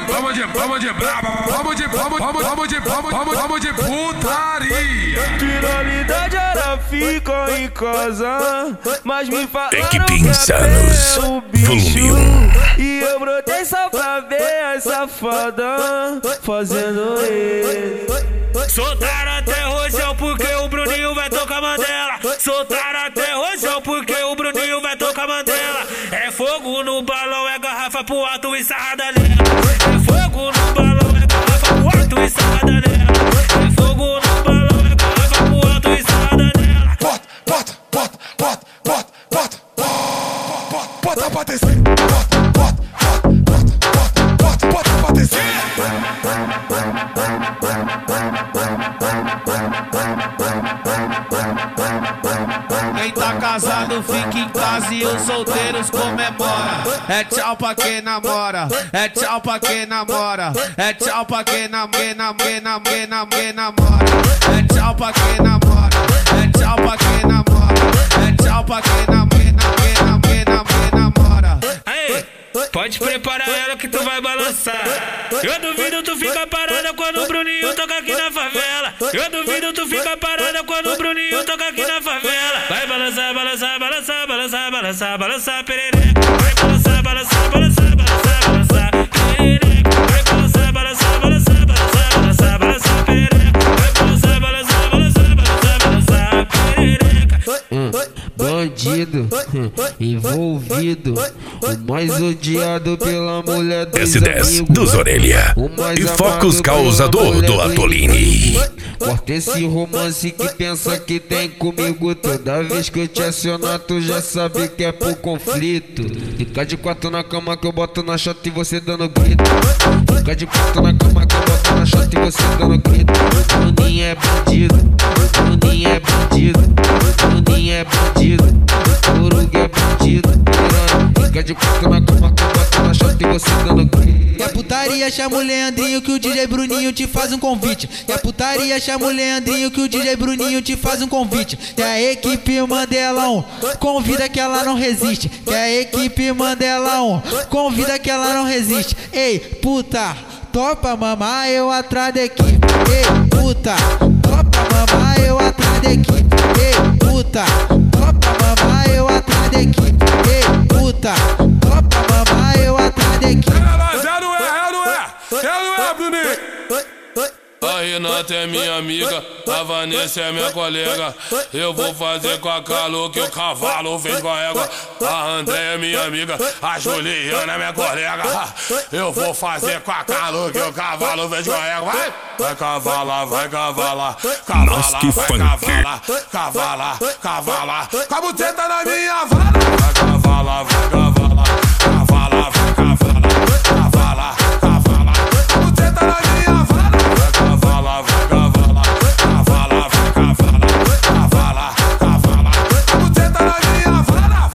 vamos de putaria. Finalidade era ficar em casa, mas me falaram Equipe Insanos, volume 1. E eu brotei só pra ver as safadas fazendo isso. Soltaram até rojão porque o Bruninho vai tocar Mandela. Soltaram até rojão porque o Bruninho vai tocar Mandela. É fogo no balão, é garrafa pro alto e sarrada nela. É fogo no balão, é garrafa pro alto e sarrada nela. É fogo no balão, é garrafa pro alto e sarrada nela. Bota pra descer. Bota pra descer. Quem tá casado fica em casa e os solteiros comemora. É tchau pra quem namora, é tchau pra quem namora, é tchau pra quem namora, é tchau pra quem namora, é tchau pra quem namora, é tchau pra quem namora. Pode preparar ela que tu vai balançar. Eu duvido tu fica parada quando o Bruninho toca aqui na favela. Eu duvido tu fica parada quando o Bruninho toca aqui na favela. Vai balançar, balançar, balançar, balançar, balançar, balançar, perereca. Vai balançar, balançar, balançar, balançar, balançar, perereca. Vai balançar, balançar, balançar, balançar, balançar, balançar, perereca. Vai balançar, balançar, balançar, balançar, balançar, perereca. Bandido, envolvido, o mais odiado pela mulher dos S10 amigos, dos Orelha o e Focus causador do Atolini. Corta esse romance que pensa que tem comigo. Toda vez que eu te acionar, tu já sabe que é por conflito. Fica de quatro na cama que eu boto na chota e você dando grito. Fica de quatro na cama que eu boto na chota e você dando grito. O Bruninho é bandido, o Bruninho é bandido, o Bruninho é bandido, o Urugue é bandido. Fica de quatro na cama que eu boto na chota e você dando grito. E a putaria chama o Leandrinho que o DJ Bruninho te faz um convite. E a putaria chama o Leandrinho que o DJ Bruninho te faz um convite. E a equipe Mandelão convida que ela não resiste. E a equipe Mandelão convida que ela não resiste. Ei, puta, topa mamar eu atrás da equipe. Ei, puta, topa mamar eu atrás da equipe. Ei, puta, topa mamar eu atrás da equipe. Ei, puta, topa mamar eu atrás da equipe. A Renata é minha amiga, a Vanessa é minha colega. Eu vou fazer com a Carlo que o cavalo fez com a égua. A André é minha amiga, a Juliana é minha colega. Eu vou fazer com a Carlo que o cavalo fez com a égua. Vai cavalar, vai cavalar, Nossa, que vai funk. cavalar, cavalar, cavalar, com a buceta na minha vara. Vai cavalar, vai cavalar.